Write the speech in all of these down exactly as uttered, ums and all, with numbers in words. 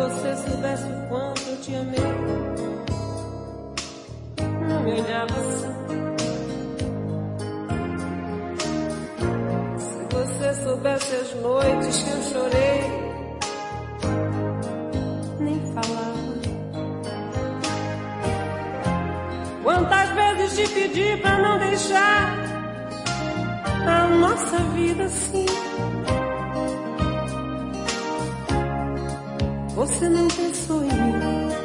você soubesse o quanto eu te amei, não me olhava assim. Se você soubesse as noites que eu chorei, nem falava. Quantas vezes te pedi pra não deixar a nossa vida assim. Você não pensou em mim.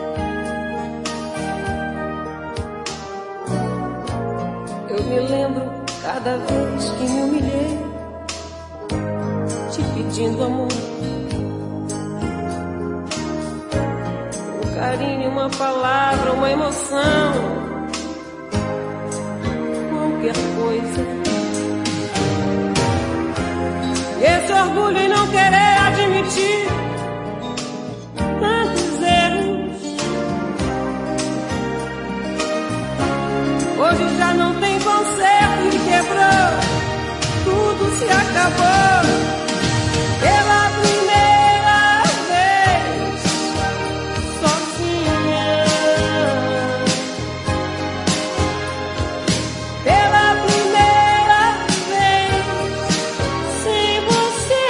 Eu me lembro cada vez que me humilhei, te pedindo amor, um carinho, uma palavra, uma emoção, qualquer coisa. E esse orgulho em não querer admitir tantos erros, hoje já não tem conserto e quebrou, tudo se acabou. Pela primeira vez, sozinha. Pela primeira vez, sem você,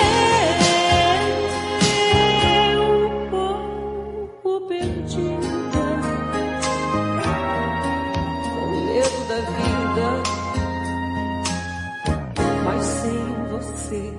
um pouco perdida, com medo da vida, mas sem você.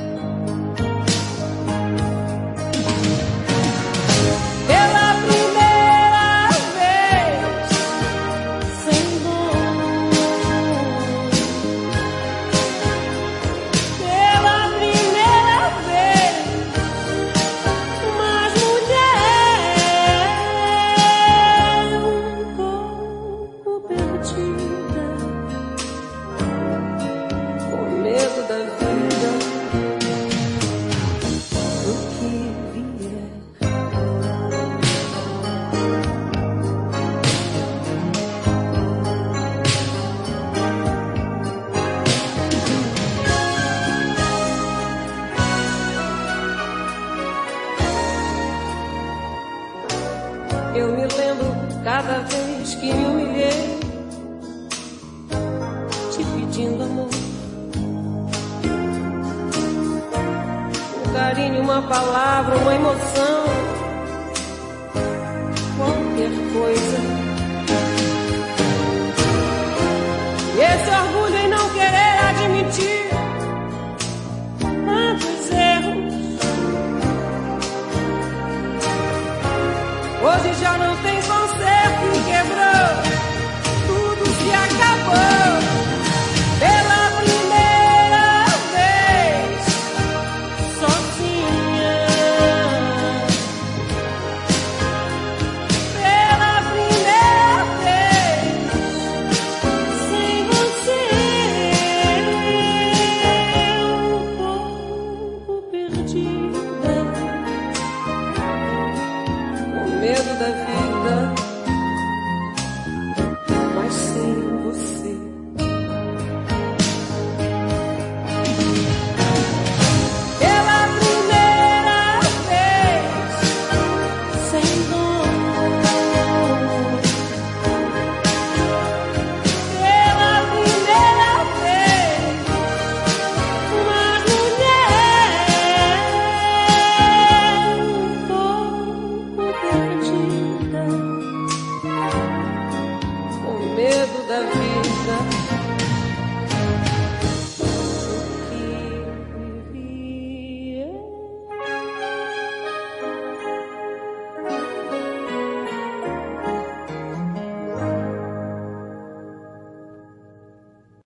Eu me lembro cada vez que me humilhei, te pedindo amor, um carinho, uma palavra, uma emoção, qualquer coisa. E esse orgulho em não querer admitir tantos erros, hoje já não tem conserto e quebrou, tudo se acabou. Pela primeira vez, sozinha. Pela primeira vez, sem você, um pouco perdida, medo da vida.